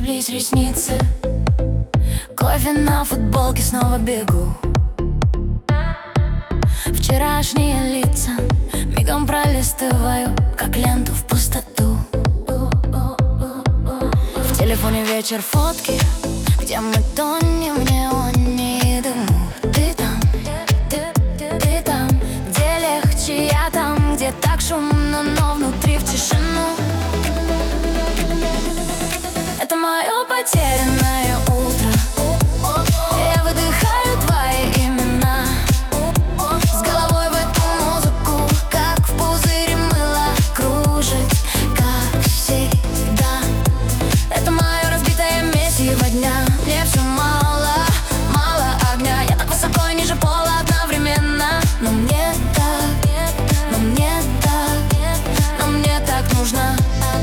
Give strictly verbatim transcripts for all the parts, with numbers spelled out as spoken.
слеплись ресницы. Кофе на футболке, снова бегу. Вчерашние лица мигом пролистываю, как ленту в пустоту. В телефоне вечер, фотки, где мы тонем в неоне и дыму. Ты там, ты, ты там, где легче, я там, где так шумно, но внутри в тишину. Это мое потерянное утро. Я выдыхаю твои имена, с головой в эту музыку, как в пузыре мыло, кружит, как всегда. Это мое разбитое месиво дня. Мне все мало, мало огня. Я так высоко и ниже пола одновременно. Но мне так, но мне так, но мне так нужна.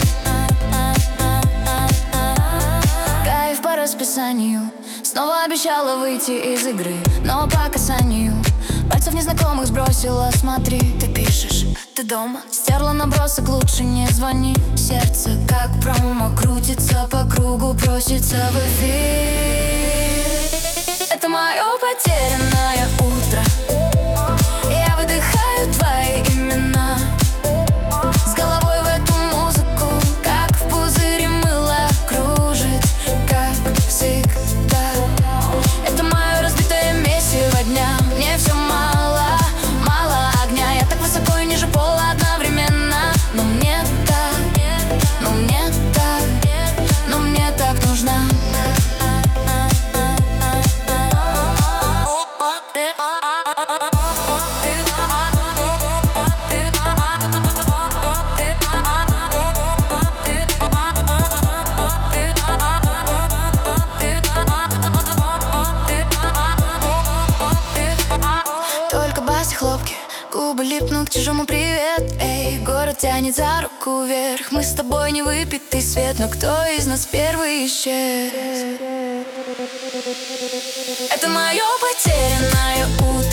Кайф по расписанию. Снова обещала выйти из игры, но по касанию пальцев незнакомых сбросила. Смотри, ты пишешь, ты дома. Стерла набросок, лучше не звони. Сердце, как промо, крутится по кругу, просится в эфир. Это мое потерянное утро. Я выдыхаю твои имена, с головой в эту музыку, как в пузыре мыло, кружит, как всегда. Это мое разбитое месиво дня. Мне все мало, мало огня. Я так высоко и ниже пола одновременно. Но мне так, но мне так, но мне так нужна. Только баси, хлопки, губы липнут к чужому привет. Эй, город тянет за руку вверх. Мы с тобой не выпитый свет, но кто из нас первый исчез? Это мое потерянное утро.